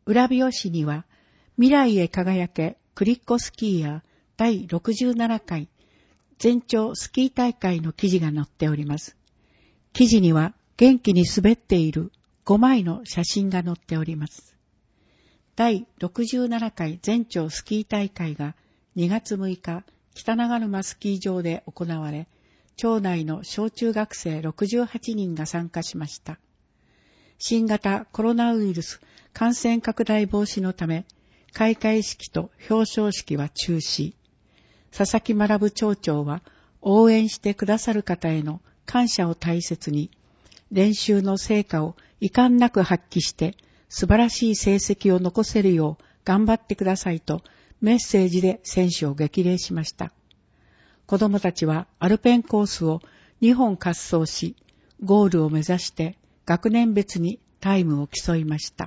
浦表紙には、未来へ輝けクリッコスキーヤー第67回全長スキー大会の記事が載っております。記事には元気に滑っている5枚の写真が載っております。第67回全長スキー大会が2月6日、北長沼スキー場で行われ、町内の小中学生68人が参加しました。新型コロナウイルス感染拡大防止のため、開会式と表彰式は中止。佐々木学町長は応援してくださる方への感謝を大切に、練習の成果を遺憾なく発揮して素晴らしい成績を残せるよう頑張ってくださいとメッセージで選手を激励しました。子どもたちはアルペンコースを2本滑走し、ゴールを目指して学年別にタイムを競いました。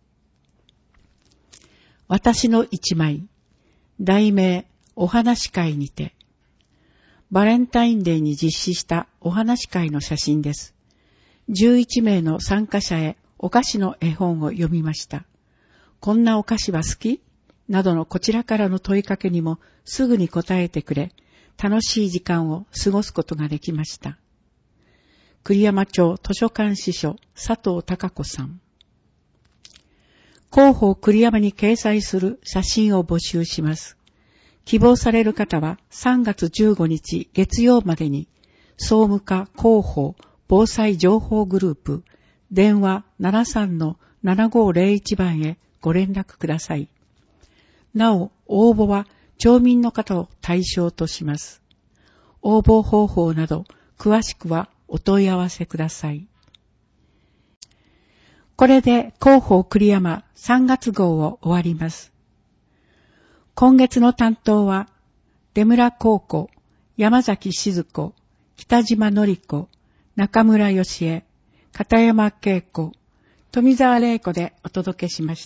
私の一枚、題名、お話会にて、バレンタインデーに実施したお話会の写真です。11名の参加者へお菓子の絵本を読みました。こんなお菓子は好き？などのこちらからの問いかけにもすぐに答えてくれ、楽しい時間を過ごすことができました。栗山町図書館司書佐藤孝子さん。広報栗山に掲載する写真を募集します。希望される方は3月15日月曜までに総務課広報防災情報グループ電話 73-7501 番へご連絡ください。なお、応募は町民の方を対象とします。応募方法など詳しくはお問い合わせください。これで広報栗山3月号を終わります。今月の担当は、出村高子、山崎静子、北島典子、中村義恵、片山恵子、富澤玲子でお届けしました。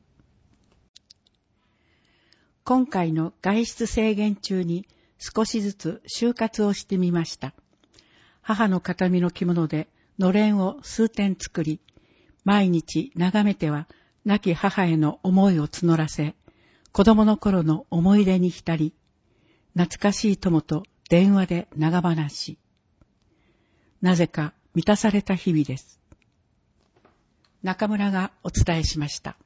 今回の外出制限中に少しずつ就活をしてみました。母の形見の着物でのれんを数点作り、毎日眺めては亡き母への思いを募らせ、子供の頃の思い出に浸り、懐かしい友と電話で長話。なぜか満たされた日々です。中村がお伝えしました。